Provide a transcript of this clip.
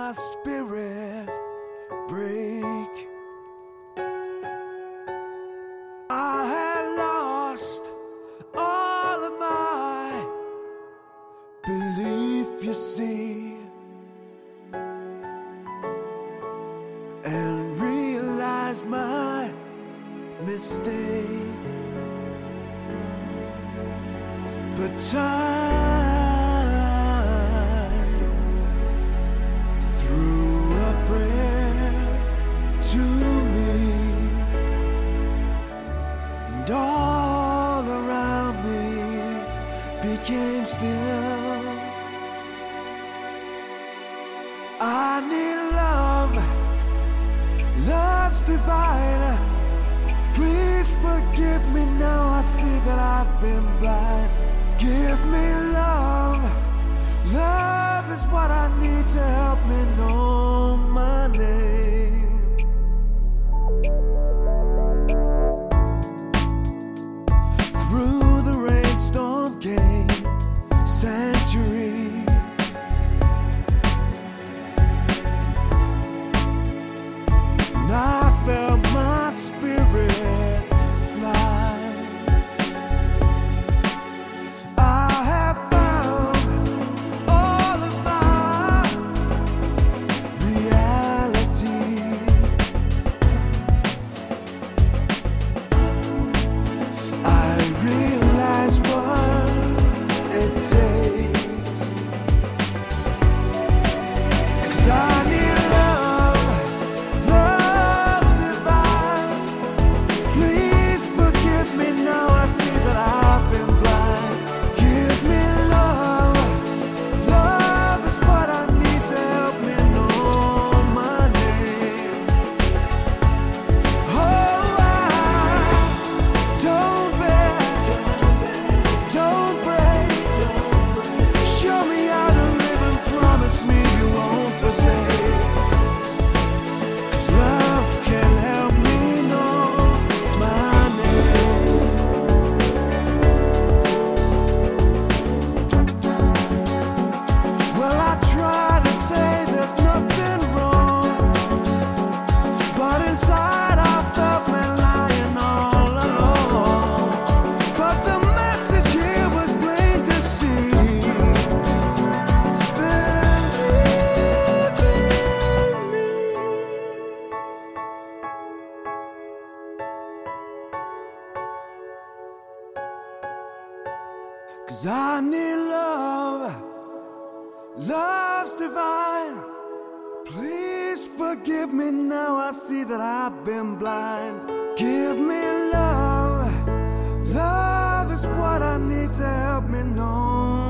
my spirit break. I had lost all of my belief, you see, and realized my mistake. But time threw a prayer to me, and all around me became still. I need love, love's divine. Please forgive me now, I see that I've been blind. Give me love, love is what I need to help me know my name. Through the rainstorm came sanctuary. And I felt my spirit fly. Cause I need love, love's divine. Please forgive me now, I see that I've been blind. Give me love, love is what I need to help me know